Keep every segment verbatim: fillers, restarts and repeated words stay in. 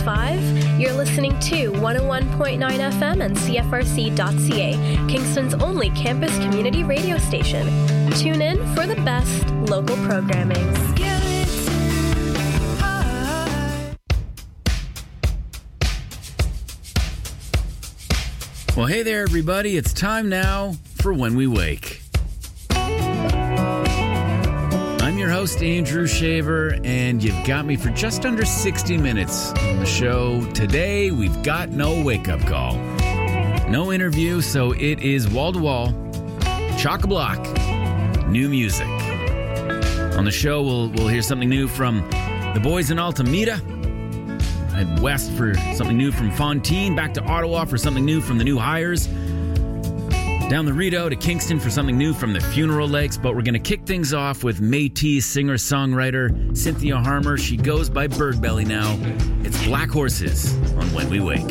five. You're listening to one oh one point nine F M and C F R C dot C A, Kingston's only campus community radio station. Tune in for the best local programming. Well, hey there, everybody. It's time now for When We Wake. I'm your host, Andrew Shaver, and you've got me for just under sixty minutes on the show. Today, we've got no wake-up call. No interview, so it is wall-to-wall, chock-a-block, new music. On the show, we'll, we'll hear something new from the boys in Altamira. Head west for something new from Fontaine, back to Ottawa for something new from the New Hires, down the Rideau to Kingston for something new from the Funeral Lakes. But we're going to kick things off with Métis singer-songwriter Cynthia Harmer. She goes by Birdbelly now. It's Black Horses on When We Wake.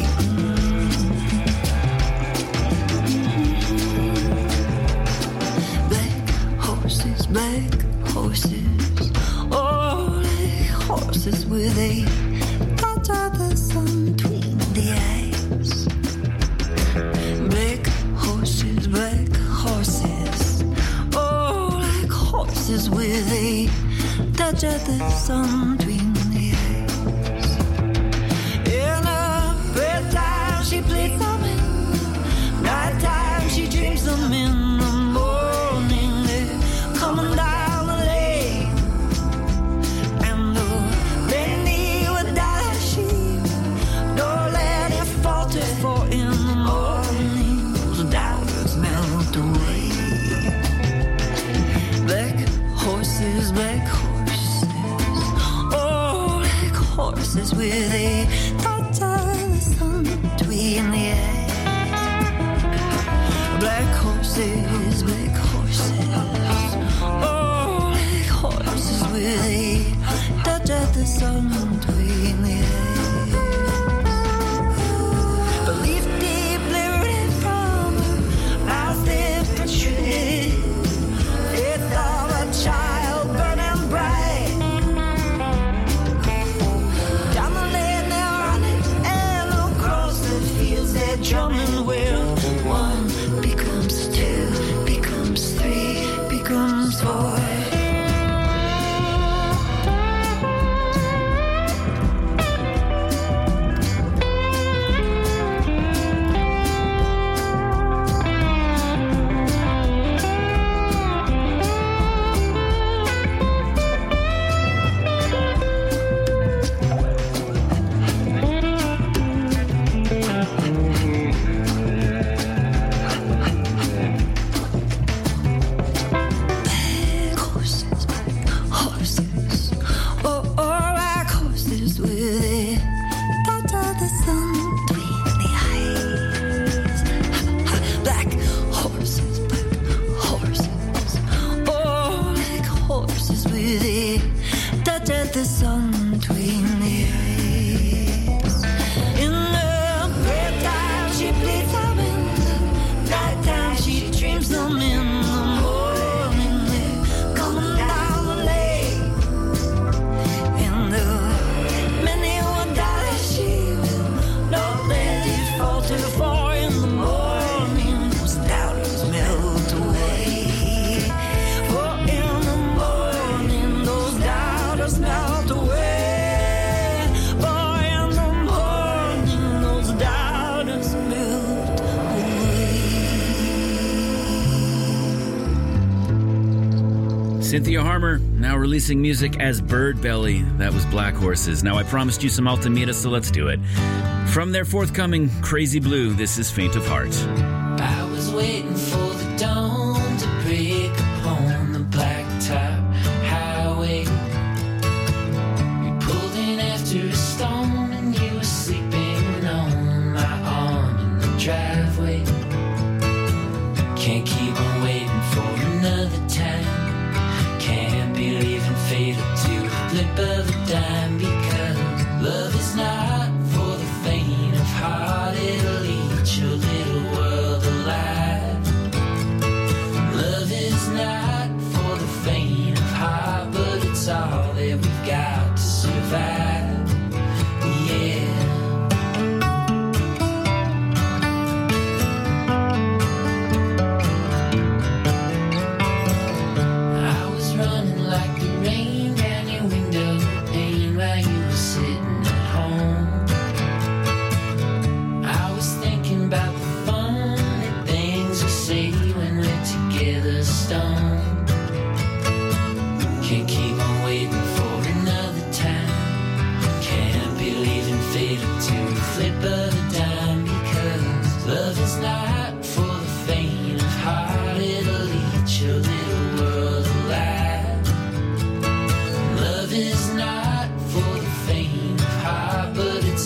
Black horses, black horses, oh, like horses with a the sun between the eyes. Black horses, black horses, oh, like horses with a touch of the sun between the eyes. In a bedtime she plays them in, night time she dreams them in the morning. They're coming down the lane, and the many for in the morning, those doubters melt away. Black horses, black horses, oh, like horses with a touch of the sun between the eyes. Black horses, black horses, oh, like horses with a touch of the sun between the eyes. Belief deeply rooted from her mouth they protruded. Faith of a child burning bright. Down the lane they're running, and across the fields they're drumming. Where one becomes two, becomes three, becomes four. The sun between the eyes. In the bedtime she plays them in, night time she dreams them in the morning. They're coming down the lane, and the many one dollar she will not let it falter. For in the morning those doubters melt away. For in the morning those doubters melt away. For in the morning those doubters melt away. Cynthia Harmer now releasing music as Birdbelly. That was Black Horses. Now, I promised you some Altamira, so let's do it. From their forthcoming Crazy Blue, this is Faint of Heart. I was waiting for the dawn to break upon the blacktop highway. We pulled in after a storm and you were sleeping on my arm in the driveway. Can't keep on waiting for another time. Can't be leaving fatal to the blip of a dime, because love is not for the faint of heart. It'll eat your little world alive.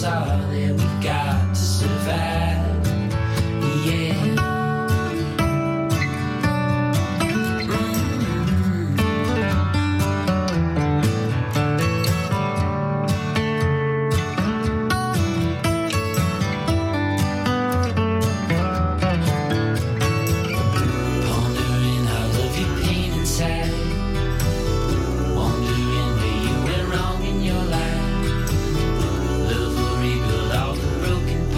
That's all that we got to survive. Yeah. Pondering how love you pain inside. Wondering where you went wrong in your life. Love will rebuild all the broken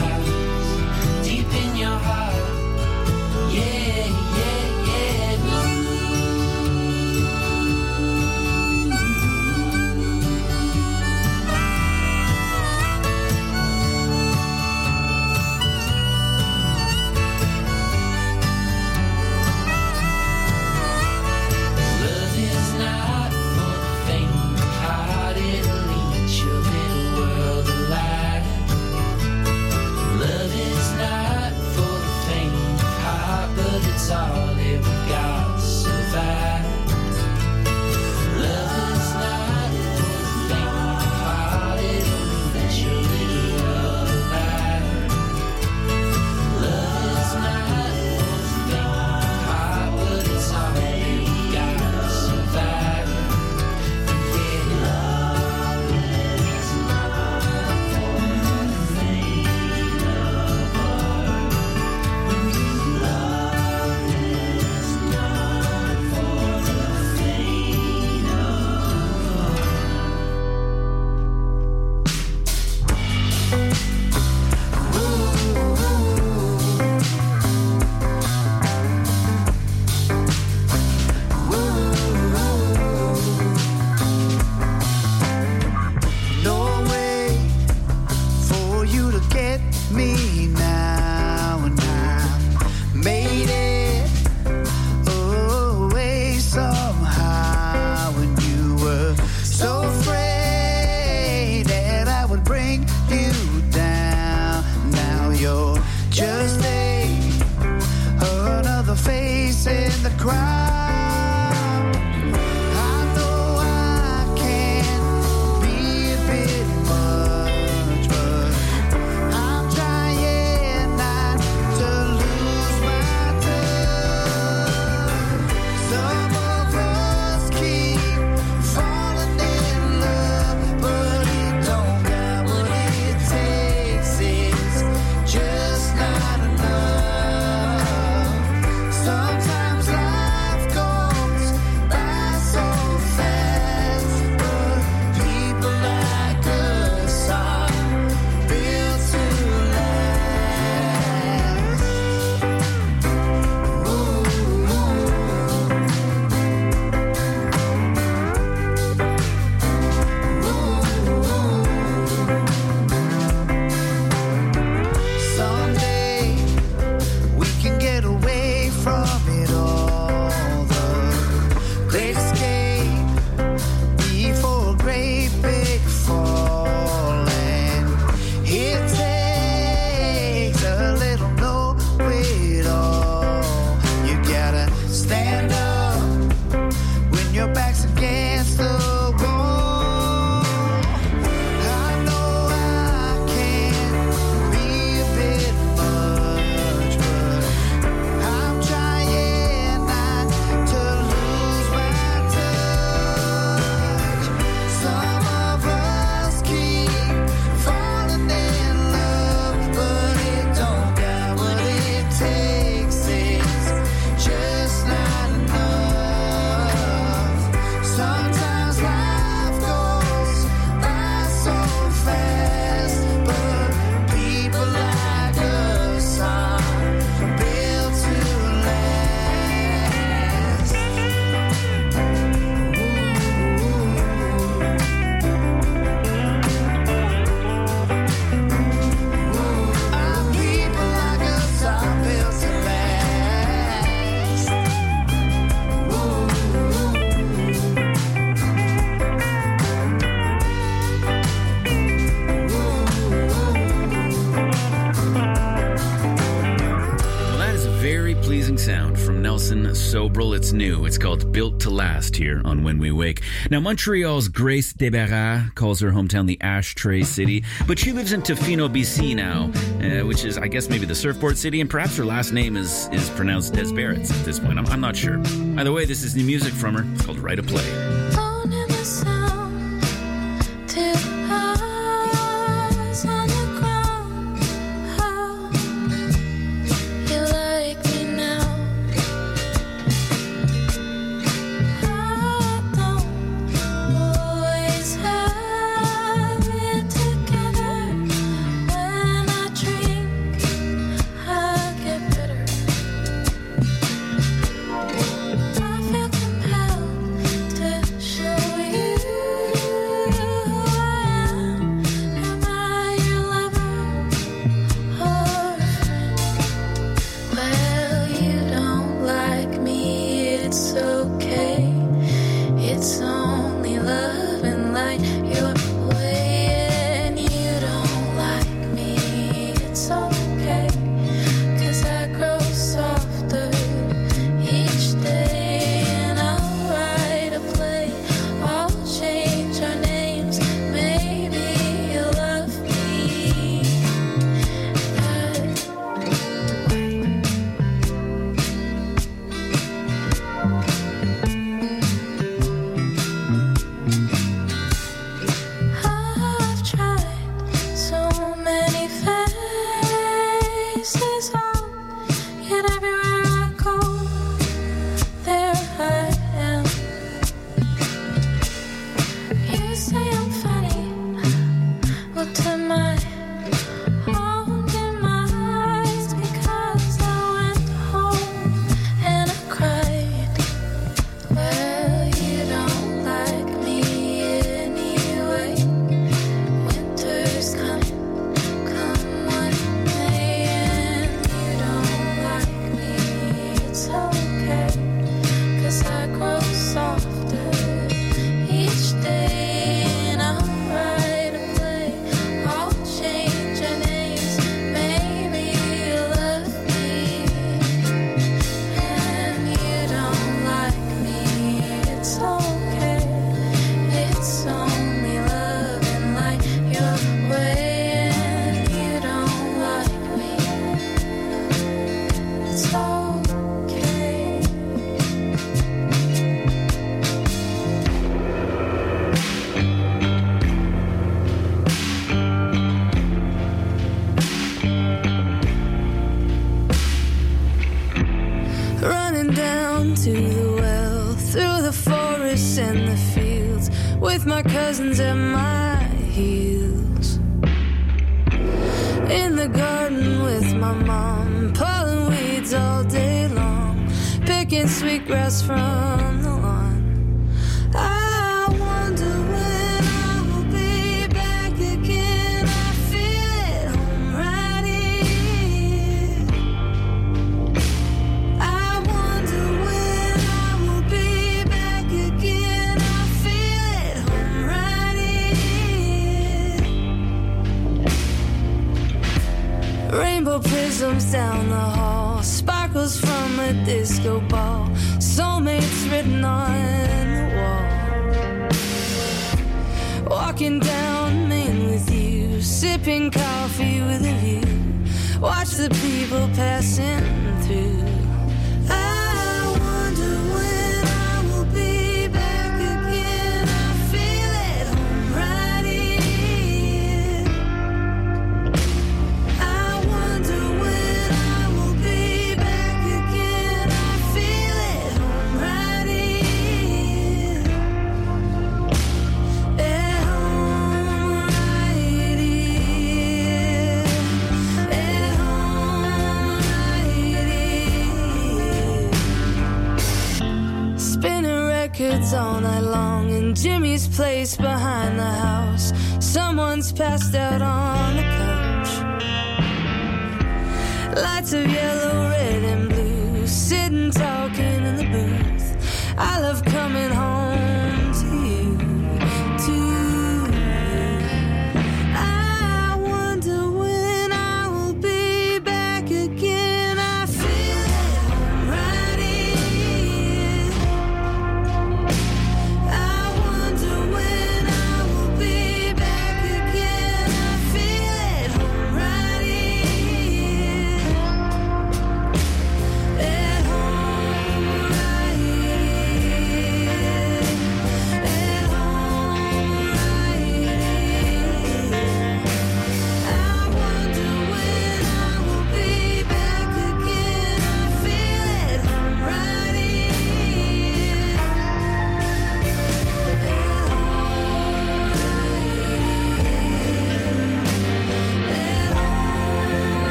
sound from Nelson Sobral. It's new. It's called Built to Last here on When We Wake. Now, Montreal's Grace Desbarats calls her hometown the Ashtray City, but she lives in Tofino, B C now, uh, which is, I guess, maybe the surfboard city, and perhaps her last name is, is pronounced Desbarats at this point. I'm, I'm not sure. Either way, this is new music from her. It's called Write a Play. With my cousins at my heels, in the garden with my mom, pulling weeds all day long, picking sweetgrass from the lawn. I wonder when I will be back again. I feel at home right here. I wonder when I will be back again. I feel at home right here. Rainbow prisms down the hall, sparkles from a disco ball, soulmates written on the wall. Walking down Main with you, sipping coffee with a view, watch the people passing through. I wonder when I will be back again. I feel at home right here. I wonder when I will be back again. I feel at home right here. At home right here. At home right here. Spinning records all night long in Jimmy's place behind the house. Someone's passed out on the couch. Lights of yellow, red, and blue, sitting talking in the booth. I love coming home to you, to you. I wonder when I will be back again. I feel at home right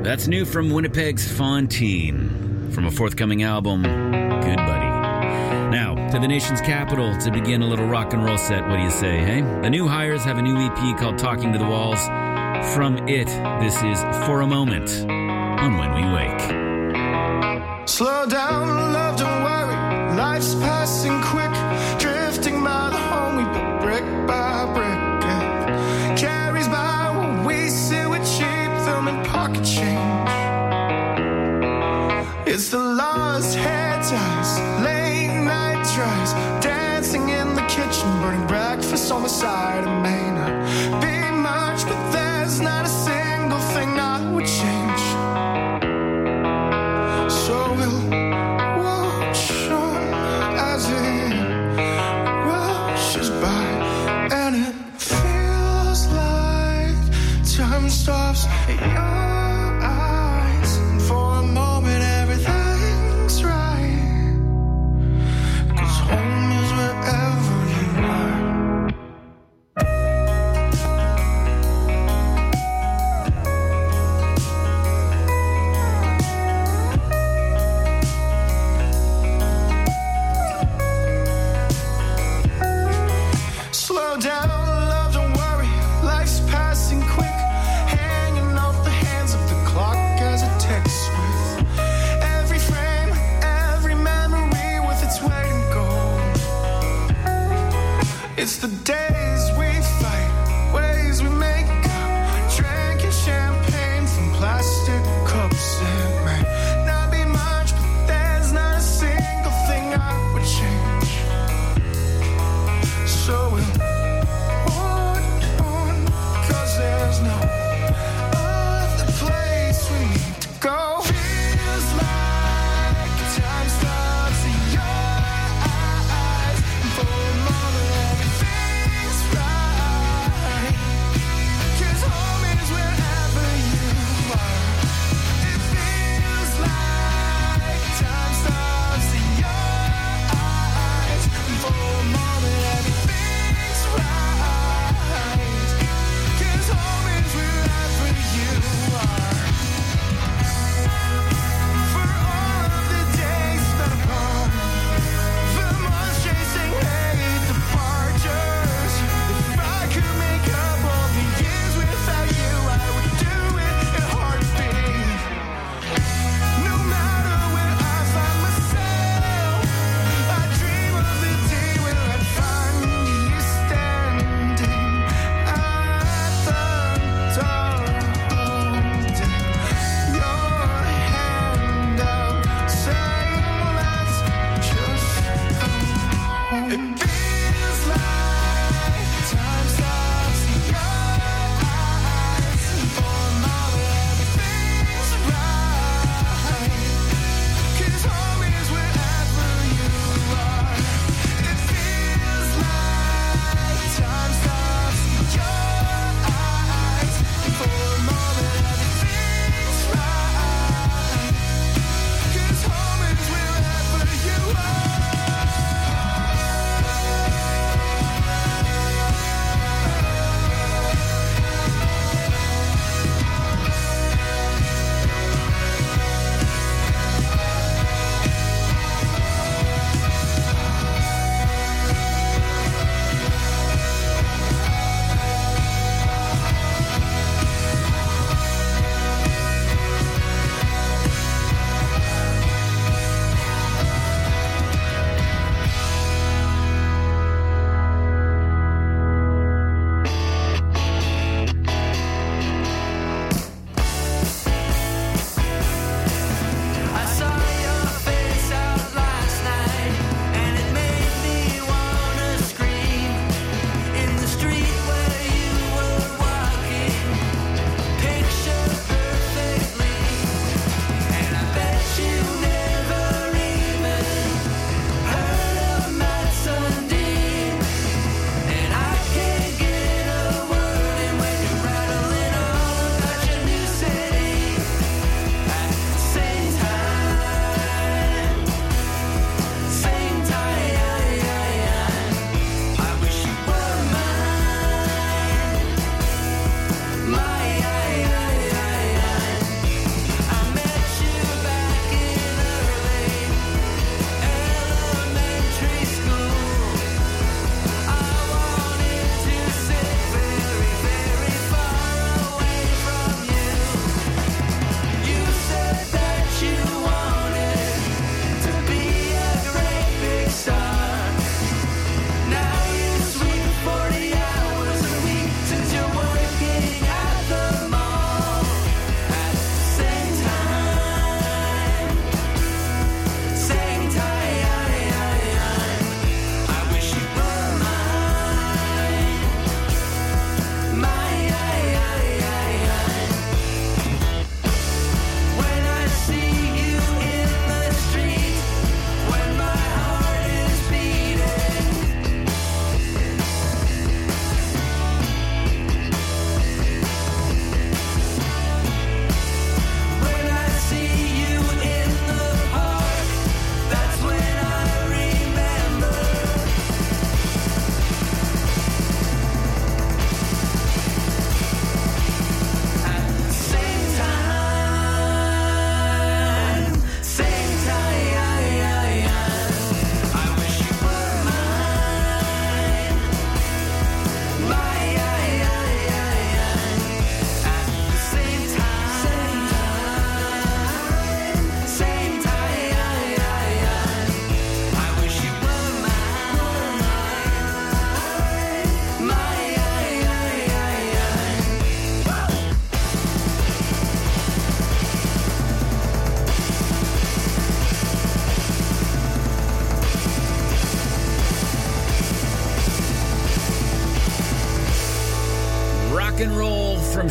That's new from Winnipeg's Fontaine, from a forthcoming album, Good Buddy. Now, to the nation's capital to begin a little rock and roll set. What do you say, hey? The New Hires have a new E P called Talking to the Walls. From it, this is For a Moment on When We Wake. Slow down, love, don't worry. Life's passing quick, drifting by the home we built brick by brick. It carries by what we see with cheap film and pocket change. It's the lost hair ties, late night drives, dancing in the kitchen, burning breakfast on the side. It may not be much, but there's not a single thing I would change. So we'll watch on as it rushes by, and it feels like time stops at your eyes, and for a moment everything's right, 'cause home is wherever you are.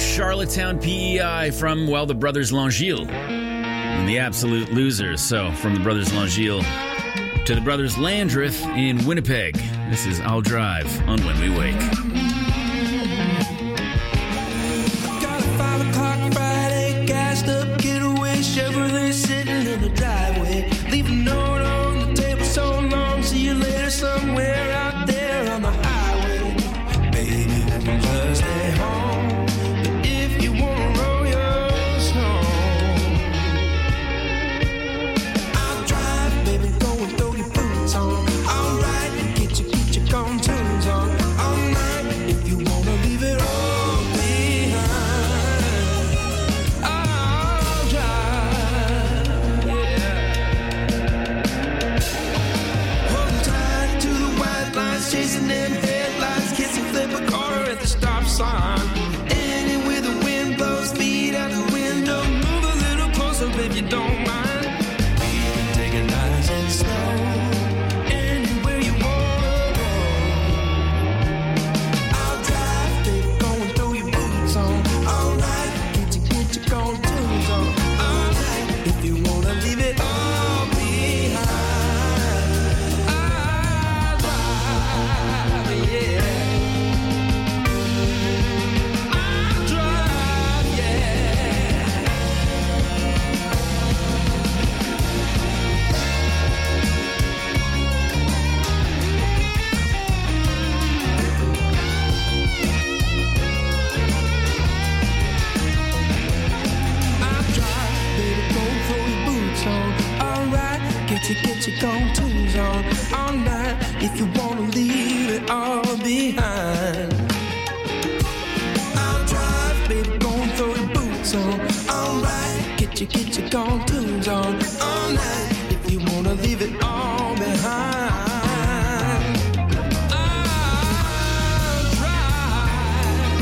Charlottetown, P E I from, well, the Brothers Langille. And the Absolute Losers. So, from the Brothers Langille to the Brothers Landreth in Winnipeg. This is I'll Drive on When We Wake. Got a five o'clock Friday, gassed up, getaway, Chevrolet sitting in the driveway. Leave a note on the table so long, see you later somewhere out there on the highway. Baby, you can just stay home, but if you wanna roll your snow, I'll drive, baby, go and throw your boots on. Alright, get your, get your gone tunes on. All night, if you wanna leave it all behind, I'll drive, yeah. Hold tight to the white lines, chasing them headlights, kissing flip a quarter at the stop sign. Anywhere the wind blows, feet out the window, move a little closer if you don't mind. We can take it nice and slow, anywhere you wanna go. I'll drive, baby, go and throw your boots on. Alright, get your, get your gone tunes on. Alright, if you wanna leave it all behind, I'll drive, yeah. I'll drive, yeah. I'll drive, baby, go and throw your boots on. Alright, get your, get your gone tunes on. All night, if you wanna leave it all behind. I'll drive, baby, go and throw your boots on. Alright, get your, get your gone tunes on. All night, if you wanna leave it all behind. I'll drive.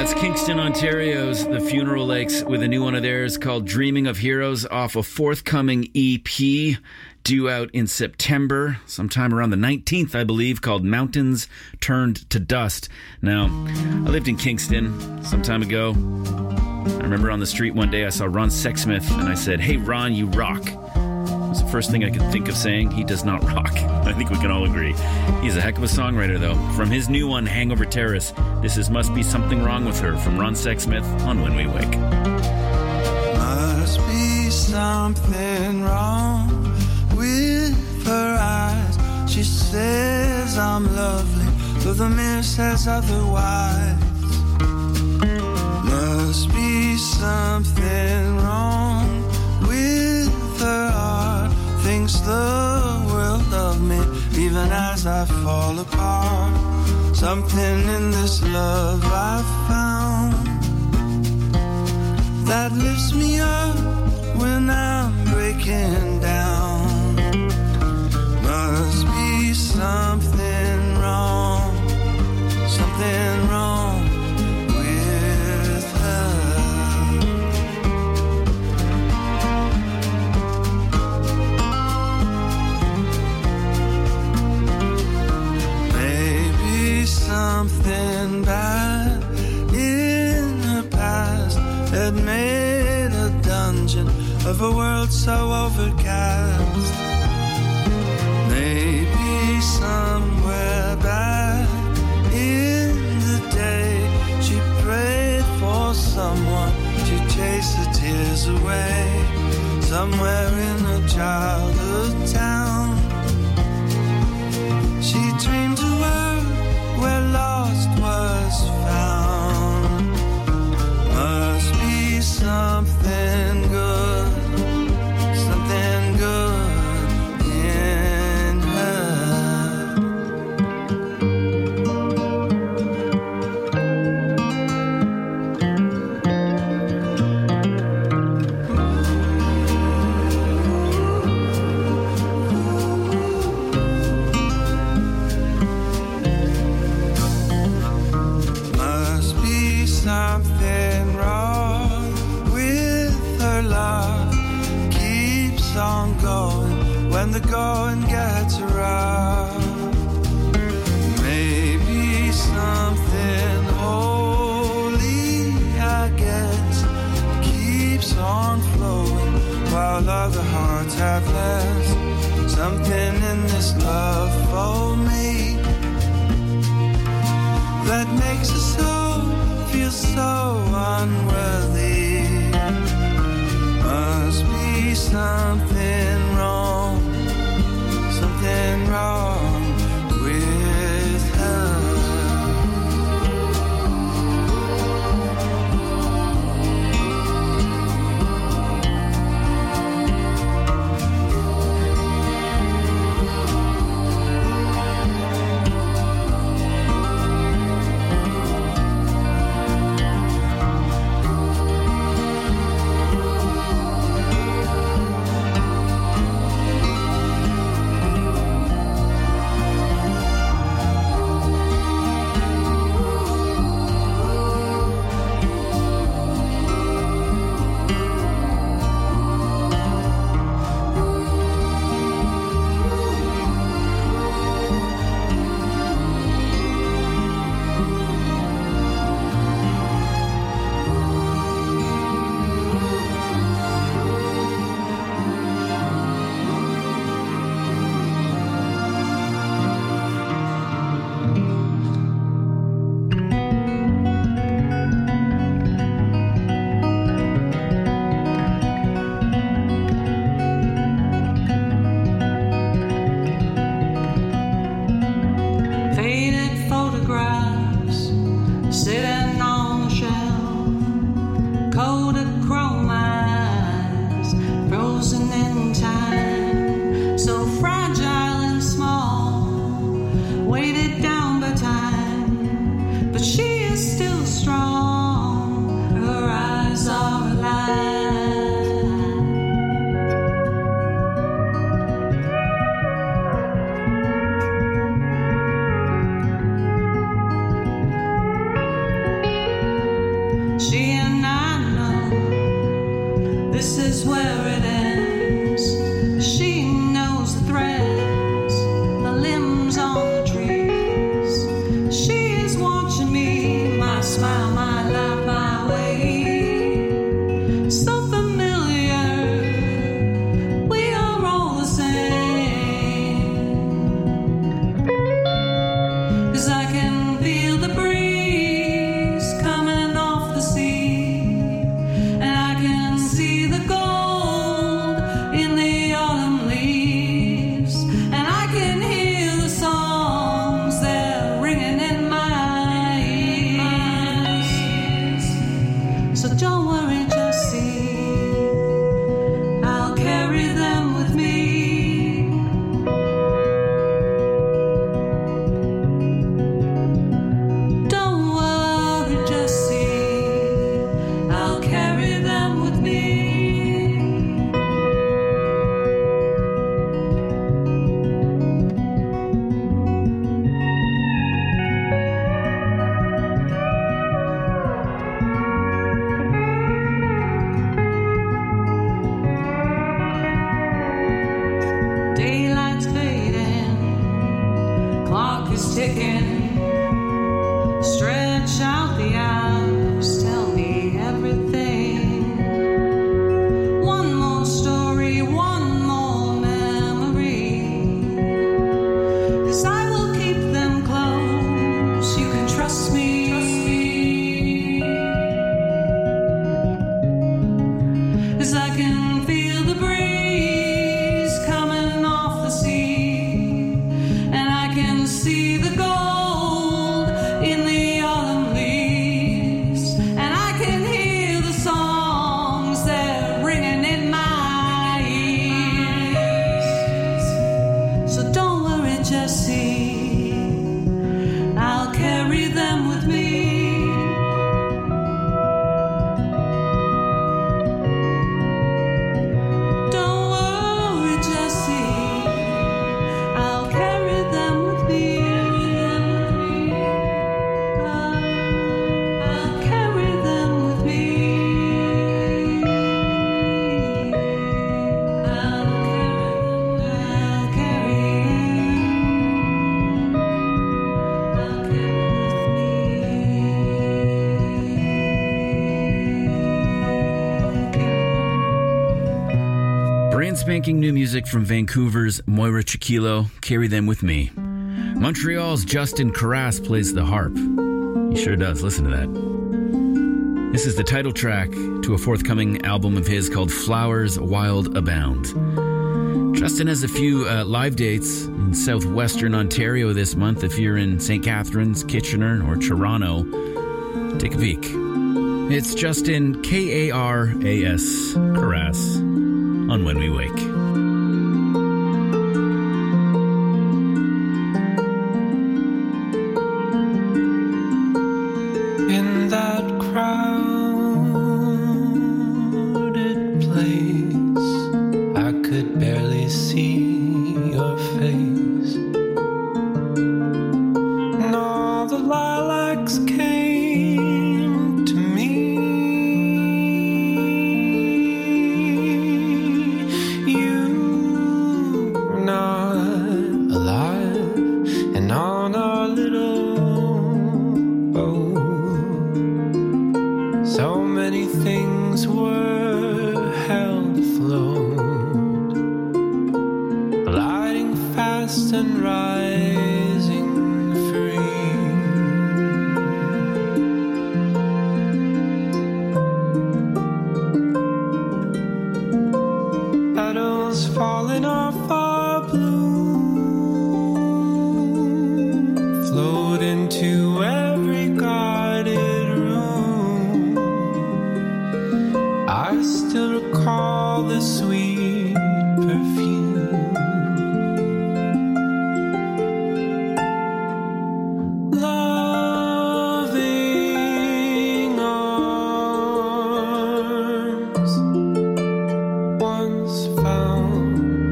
That's Kingston, Ontario's The Funeral Lakes with a new one of theirs called Dreaming of Heroes off a forthcoming E P due out in September, sometime around the nineteenth, I believe, called Mountains Turned to Dust. Now, I lived in Kingston some time ago. I remember on the street one day I saw Ron Sexsmith and I said, "Hey Ron, you rock." It was the first thing I could think of saying. He does not rock. I think we can all agree. He's a heck of a songwriter, though. From his new one, Hangover Terrace, this is Must Be Something Wrong With Her from Ron Sexsmith on When We Wake. Must be something wrong with her eyes. She says I'm lovely, though the mirror says otherwise. Must be something wrong with her heart. Thinks the world of me, even as I fall apart. Something in this love I found that lifts me up when I'm breaking down. Must be something wrong, something wrong with her. Maybe something bad in her past had made a dungeon of a world so overcast. Maybe somewhere back in the day she prayed for someone to chase the tears away. Somewhere in a childhood town she dreamed a world where lost was found. Must be something good, something good in her. Must be something wrong with her love. Keeps on going when the going gets rough. Maybe something holy, I guess, keeps on flowing while other hearts have less. Something in this love for me that makes us all feel so unworthy. Must be something wrong, something wrong with her. clock is ticking. Stretch out the hours, tell me everything. One more story, one more memory. 'Cause I will keep them close, you can trust me. Trust me. 'Cause I can feel the breeze coming off the sea, and I can see the gold in the autumn leaves, and I can hear the songs that are ringing in my ears. So don't worry, Jessie, I'll carry them with me. Don't worry, Jessie, I'll carry them with me. I'll, I'll carry them with me. I'll carry them. I'll carry. I'll carry Brand spanking new music from Vancouver's Moira Chiquilo, Carry Them With Me. Montreal's Justin Carras plays the harp. He sure does. Listen to that. This is the title track to a forthcoming album of his called Flowers Wild Abound. Justin has a few uh, live dates in southwestern Ontario this month. If you're in Saint Catharines, Kitchener, or Toronto, take a peek. It's Justin K A R A S Carras on When We Wake. In that crowded place, I could barely see your face. And all the lilacs came to me. You were not alive, and on our little boat, so many things were held afloat, gliding fast and rising free. Petals falling off our bloom, float into every guarded room. I still recall the sweet perfume. Loving arms once found,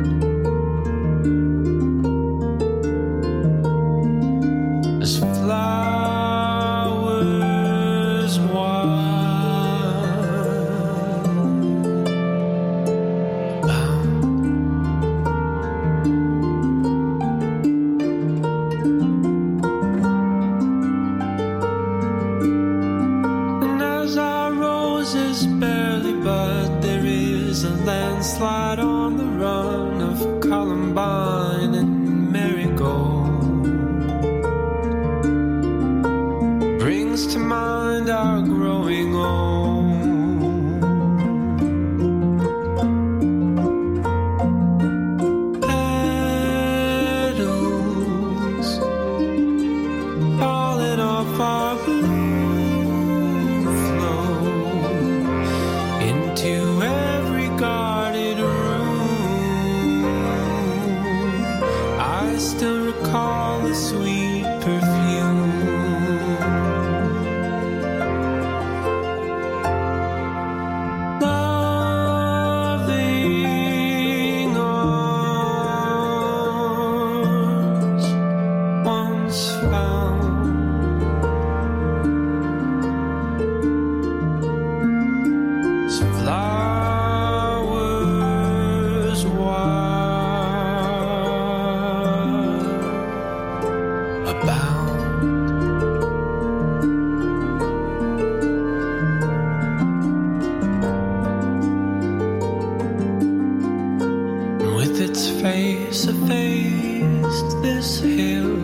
as flowers wild abound. And as our roses barely bud, there is a landslide on the run of Columbine and Marigold. Brings to mind our growing old. Petals falling off our blue flow into every guarded room. I still recall the sweet perfume. Loving arms once found, some flowers wild still.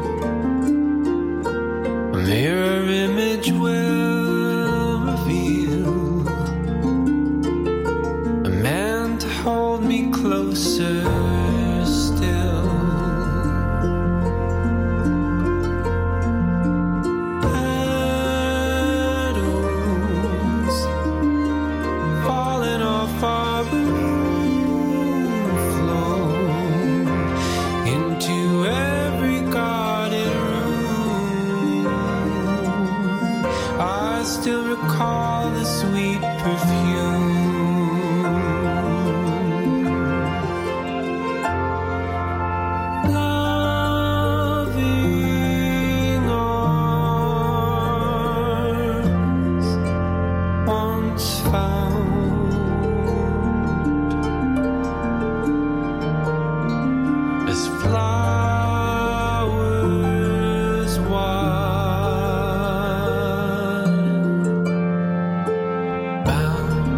A mirror image will reveal a man to hold me closer still. Petals falling off our roof flow into every garden room. I still recall the sweet perfume. Loving arms once found as flowers wild bound.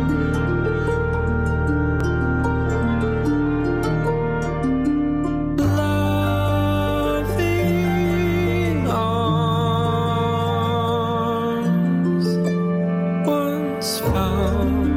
Loving arms once found.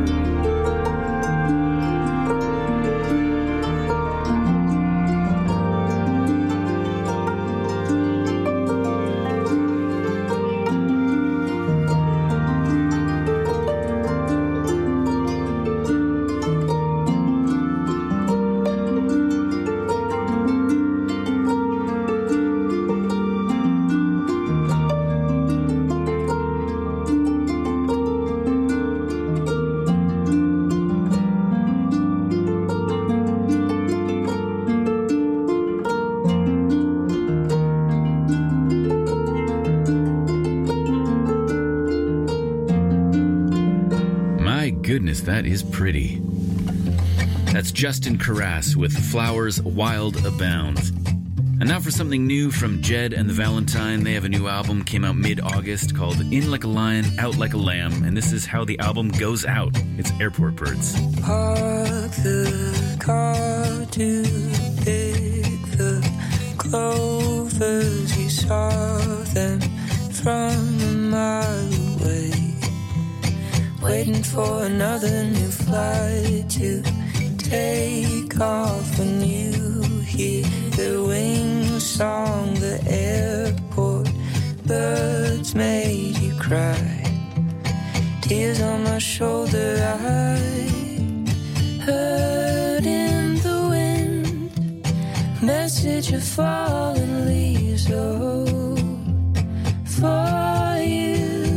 My goodness, that is pretty. That's Justin Carras with Flowers Wild Abound. And now for something new from Jed and the Valentine. They have a new album, came out mid-August, called In Like a Lion, Out Like a Lamb. And this is how the album goes out. It's Airport Birds. Park the car to pick the clovers. You saw them from a mile away, waiting for another new flight to take off. When you hear the wings song, the airport birds made you cry. Tears on my shoulder, I heard in the wind message of fallen leaves. Oh, for you.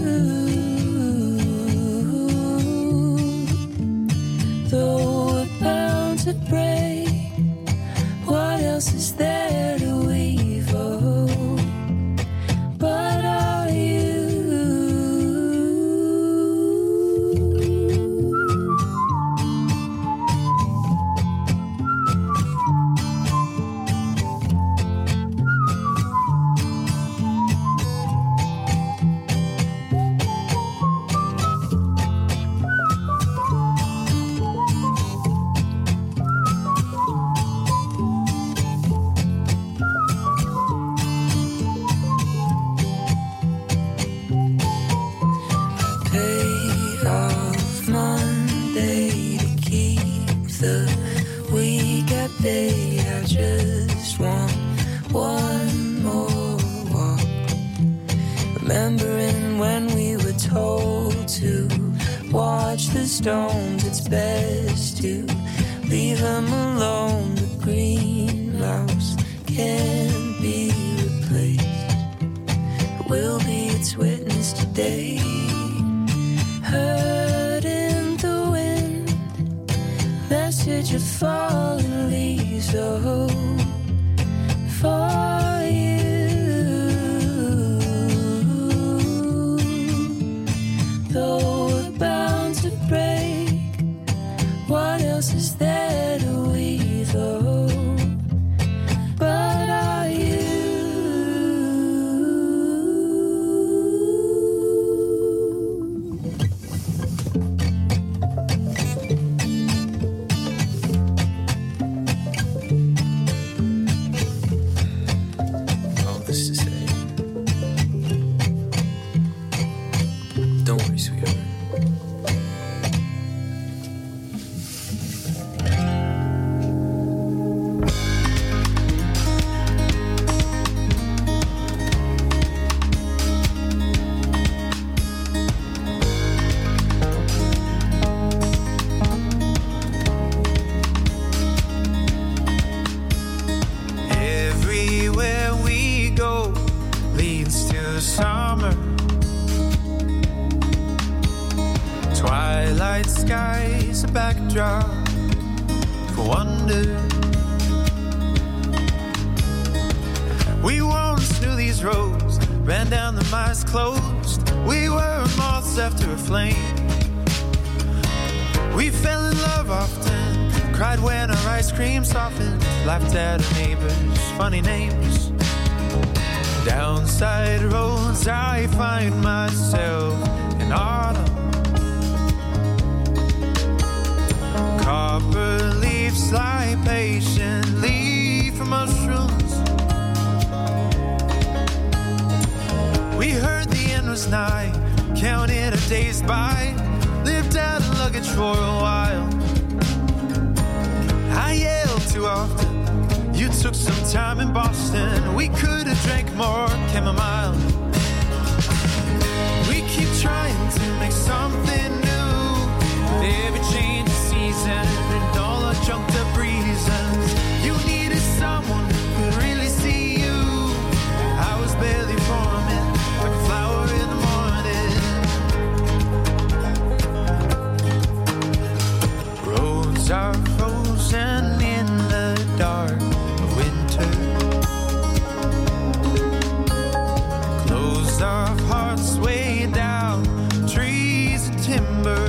Though we're bound to break, what else is there to weave? Oh, but are you? Pay off Monday to keep the week at bay. I just want one more walk, remembering when we were told to watch the stones. It's best to leave them alone. The green mouse can't be replaced, but we'll be its witness today. Heard in the wind message of fallen leaves. Oh, for you. Though we're bound to break, what else is there to weave? Oh, but are you? night sky's a backdrop for wonder. We once knew these roads, ran down them eyes closed. We were moths after a flame. We fell in love often, cried when our ice cream softened, laughed at our neighbors' funny names. Downside roads I find myself in autumn. Copper leaves lie patiently for mushrooms. We heard the end was nigh, counted our days by, lived out in luggage for a while. I yelled too often, you took some time in Boston. We could have drank more chamomile. We keep trying to make something new with every change of season and all our junked up reasons. You needed someone who could really see you. I was barely forming like a flower in the morning. Roads are frozen in the dark of winter. Closed off hearts way down trees and timber.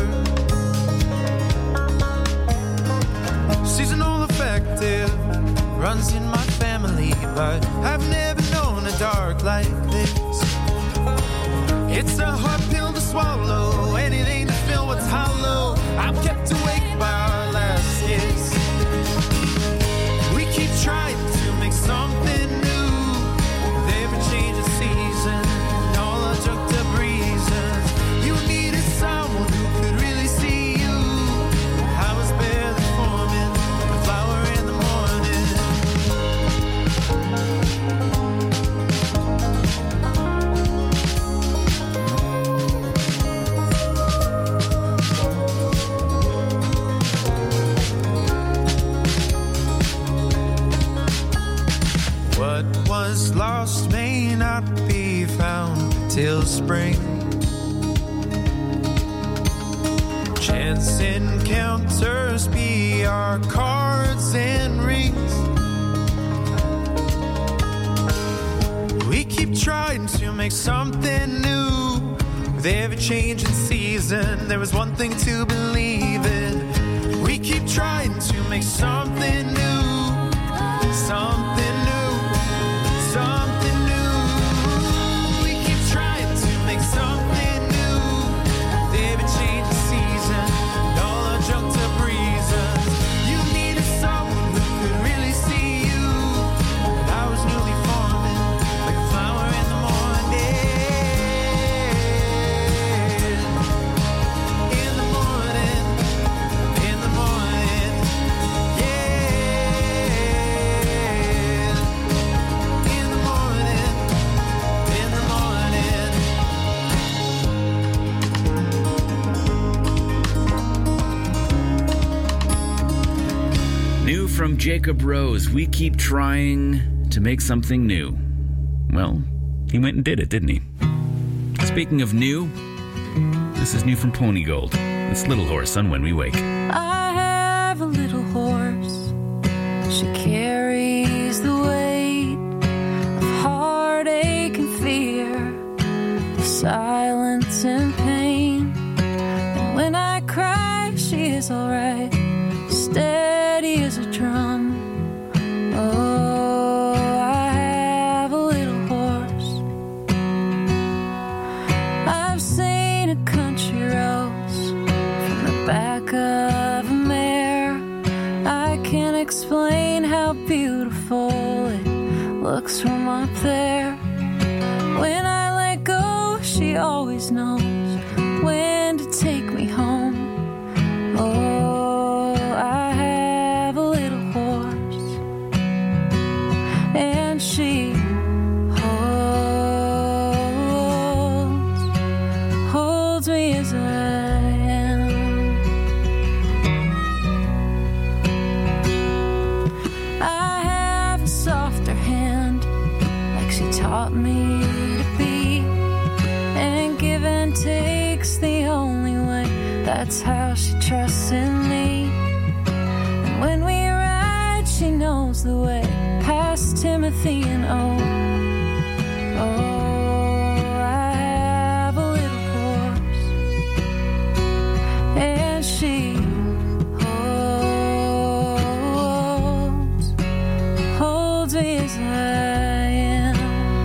Seasonal affective runs in my family, but I've never known a dark like this. It's a hard pill to swallow, anything to fill what's hollow. I'm kept awake by our last kiss. We keep trying to make something new with every change of season and all our junked up reasons. You needed someone who could really see you. I was barely forming a flower in the What was lost may not be found till spring. Chance encounters be our cards and rings. We keep trying to make something new with every change in season. There was one thing to believe in. We keep trying to make something new, something new. Something new. We keep trying to make something new with every change of season and all our junked up reasons. You needed someone who could really see you. And I was newly forming like a flower in the morning. In the morning, in the morning, yeah. New from Jacob Rose, we keep trying to make something new. Well, he went and did it, didn't he? Speaking of new, this is new from Pony Gold. It's Little Horse on When We Wake. I have a little horse. She carries the weight of heartache and fear, the silence and pain. And when I cry, she is alright, steady as a drum. Oh, I have a little horse. I've seen a country rose from the back of a mare. I can't explain how beautiful it looks from up there. When I let go, she always knows when to take me home. Oh, I have a little horse, and she holds, holds me as I am. I have a softer hand, like she taught me to be, and give and take's the only way that That's how she trusts in me. And when we ride, she knows the way past Timothy and oh, oh, I have a little horse, and she holds, holds me as I am.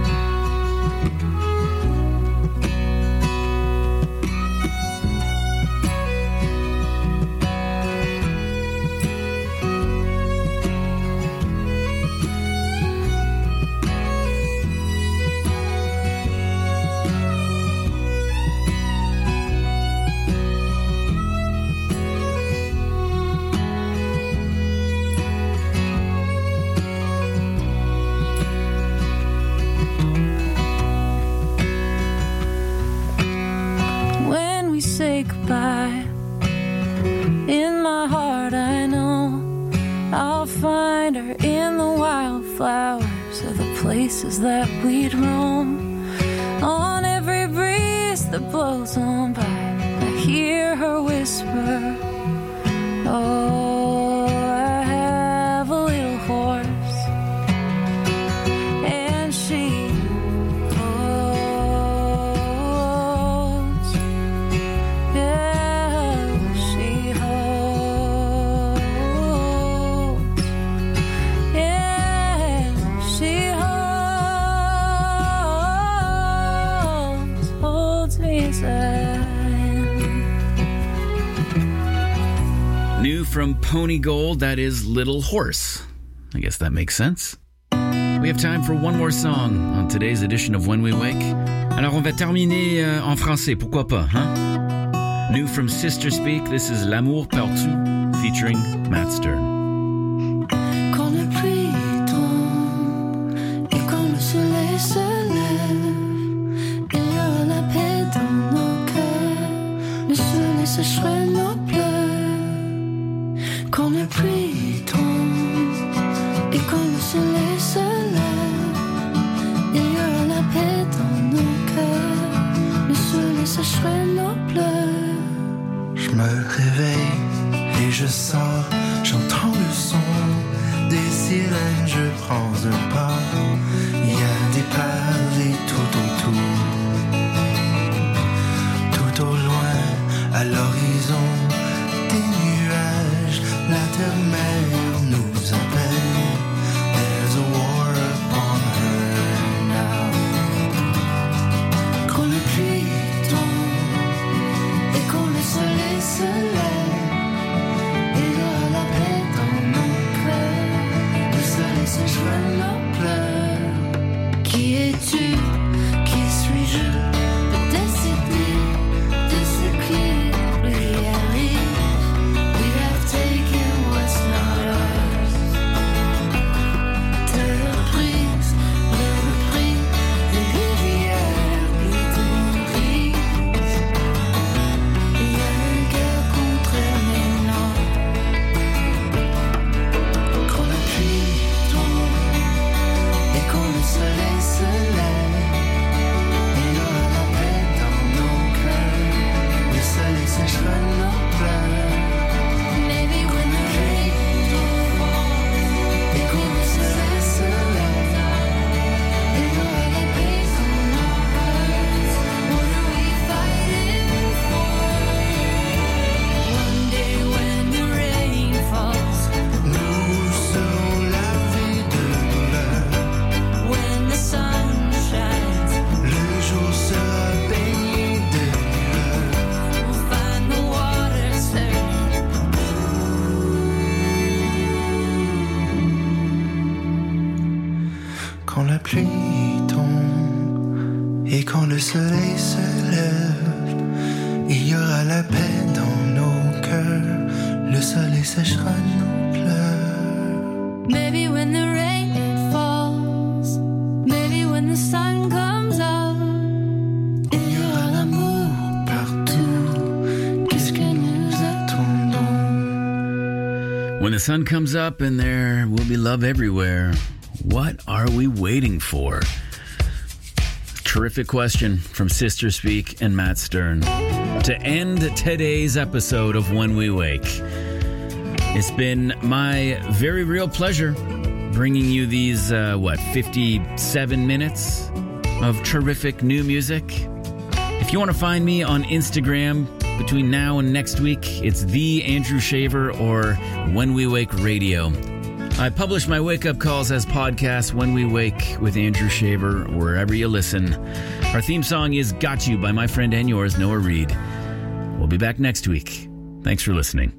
Say goodbye. In my heart I know I'll find her in the wildflowers of the places that we'd roam. On every breeze that blows on by, I hear her whisper, oh, I have a little horse, and she from Pony Gold, that is Little Horse. I guess that makes sense. We have time for one more song on today's edition of When We Wake. Alors on va terminer euh, en français, pourquoi pas, hein? New from Sister Speak, this is L'amour partout, featuring Matt Stern. Quand la pluie tombe et quand le soleil se lève, il y aura la paix dans nos cœurs, le soleil séchera nos pleurs. Quand la pluie tombe et quand le soleil se lève, il y aura la paix dans nos cœurs, le soleil séchera nos pleurs. Je me réveille et je sors, j'entends le son des sirènes, je prends un pas, il y a des pavés tout autour, tout au loin, à l'horizon, des nuages, la terre-mère nous appelle. There's a war upon her now. Quand la pluie tombe et quand le soleil se lève, il y aura la paix dans nos cœurs, le soleil séchera nos pleurs. Qui es-tu? Qui suis-je pour décider de ce qui lui arrive? We have taken what's not ours. Terre prise, le prix des rivières plus grises. Il y a une guerre contre les noms. Quand la pluie tombe et quand le soleil se lève, il y aura la paix dans nos cœurs, le soleil séchera nos pleurs. Maybe when the rain falls et quand le soleil se lève, il y aura la paix dans nos cœurs. What are we fighting for? One day when the rain falls, Nous serons lavés de douleur, when the sun shines, le jour sera baigné de lueur. we'll find the water turning. Quand la pluie tombe et quand le soleil se lève, il y aura la paix dans nos cœurs, le soleil séchera nos pleurs. Maybe when the rain it falls, maybe when the sun comes up, il y aura l'amour partout. Qu'est-ce que nous attendons? When the sun comes up and there will be love everywhere, what are we waiting for? Terrific question from Sister Speak and Matt Stern. to end today's episode of When We Wake. It's been my very real pleasure bringing you these, uh, what, fifty-seven minutes of terrific new music. If you want to find me on Instagram between now and next week, it's The Andrew Shaver or When We Wake Radio. I publish my wake-up calls as podcasts, When We Wake with Andrew Shaver, wherever you listen. Our theme song is Got You by my friend and yours, Noah Reed. We'll be back next week. Thanks for listening.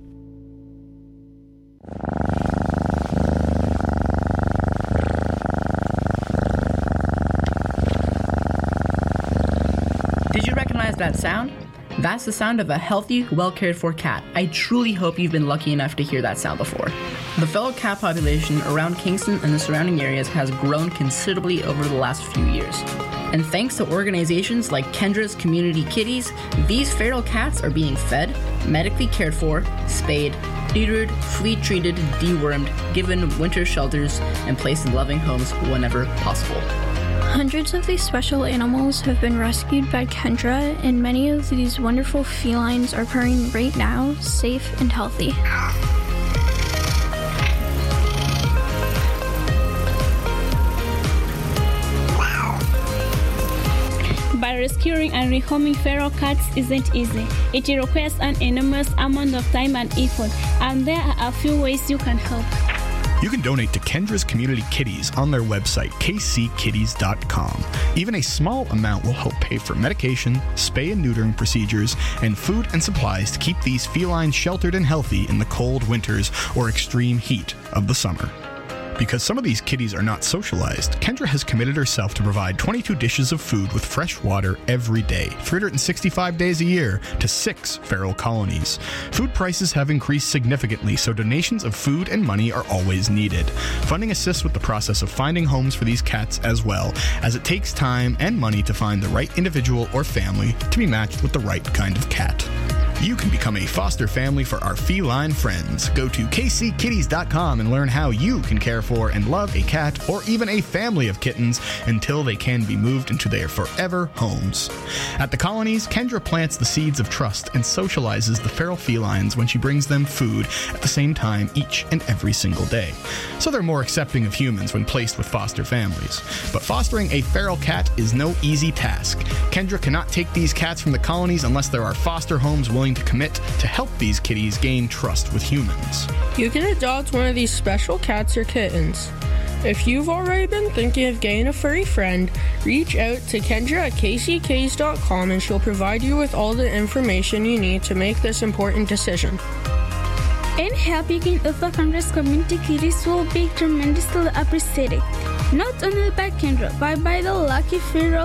Did you recognize that sound? That's the sound of a healthy, well-cared-for cat. I truly hope you've been lucky enough to hear that sound before. The feral cat population around Kingston and the surrounding areas has grown considerably over the last few years. And thanks to organizations like Kendra's Community Kitties, these feral cats are being fed, medically cared for, spayed, neutered, flea-treated, dewormed, given winter shelters, and placed in loving homes whenever possible. Hundreds of these special animals have been rescued by Kendra, and many of these wonderful felines are purring right now, safe and healthy. But rescuing and rehoming feral cats isn't easy. It requires an enormous amount of time and effort, and there are a few ways you can help. You can donate to Kendra's Community Kitties on their website, k c kitties dot com. Even a small amount will help pay for medication, spay and neutering procedures, and food and supplies to keep these felines sheltered and healthy in the cold winters or extreme heat of the summer. Because some of these kitties are not socialized, Kendra has committed herself to provide twenty-two dishes of food with fresh water every day, three hundred sixty-five days a year, to six feral colonies. Food prices have increased significantly, so donations of food and money are always needed. Funding assists with the process of finding homes for these cats as well, as it takes time and money to find the right individual or family to be matched with the right kind of cat. You can become a foster family for our feline friends. Go to k c kitties dot com and learn how you can care for and love a cat or even a family of kittens until they can be moved into their forever homes. At the colonies, Kendra plants the seeds of trust and socializes the feral felines when she brings them food at the same time each and every single day. So they're more accepting of humans when placed with foster families. But fostering a feral cat is no easy task. Kendra cannot take these cats from the colonies unless there are foster homes willing to commit to help these kitties gain trust with humans. You can adopt one of these special cats or kittens. If you've already been thinking of getting a furry friend, reach out to Kendra at k c kitties dot com and she'll provide you with all the information you need to make this important decision. And helping of the Congress Community Kitties will be tremendously appreciated, not only by Kendra, but by the lucky feral